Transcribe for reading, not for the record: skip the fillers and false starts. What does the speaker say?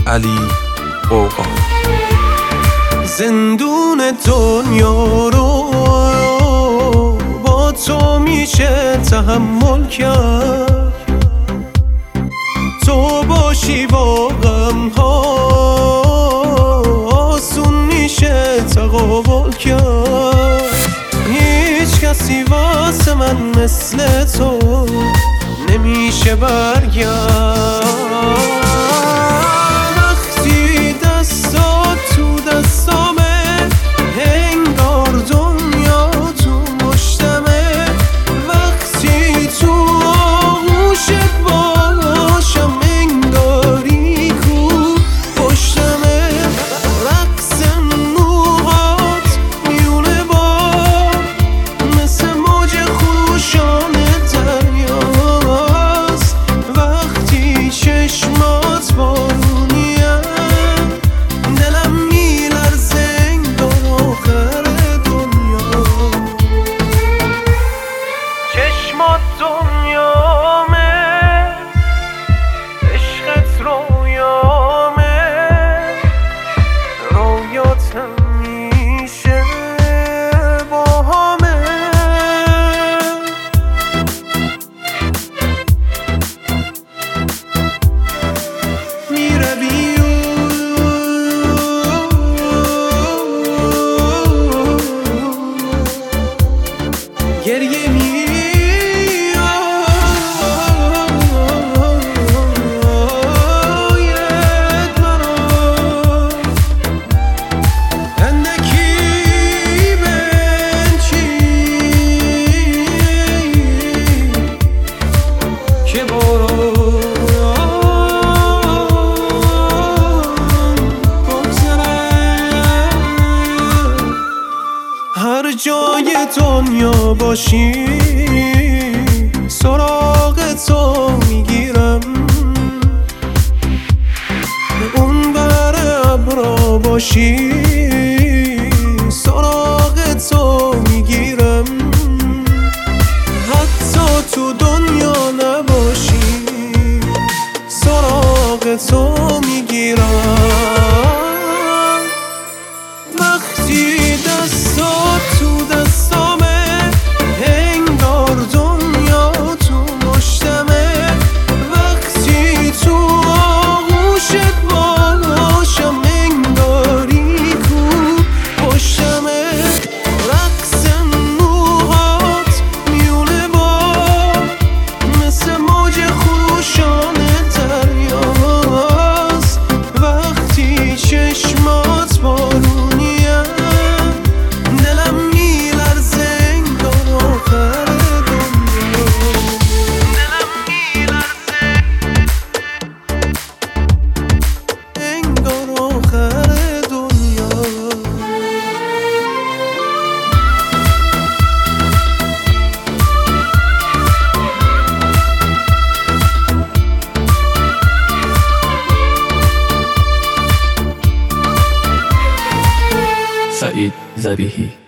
علی قوقا. زندون دنیا رو با تو میشه تحمل کرد، تو باشی با غم ها آسون میشه تقابل کرد. هیچ کسی واسه من مثل تو نمیشه برگرد. وقتی دستات تو دستامه انگار دنیا تو مشتمه، وقتی تو آغوشت باشم انگاری کو پشتمه. رقص موهات میونه باد مثل موج خروشان دریاست، وقتی چشمات بارونیه دلم میلرزه انگار آخر دنیا. چشمات دنیامه، عشقت رویامه، رویات همیشه با همه. میروی گریه میاد مرا، اندکی بنچی که باران بگذره. هر جای دنیا باشی سراغ تو میگیرم، اون بر ابرا باشی سراغ تو میگیرم، حتی تو دنیا نباشی سراغ تو میگیرم. وقتی دستات تو دستامه انگار دنیا تو مشتمه، وقتی تو آغوشت باشم انگاری کو پشتمه. رقص موهات میونه باد مثل موج خروشان دریاست، وقتی چشمات بارونیه دلم میلرزه انگار آخر دنیا. دلم میلرزه انگار آخر دنیا. سعید ذبیحی.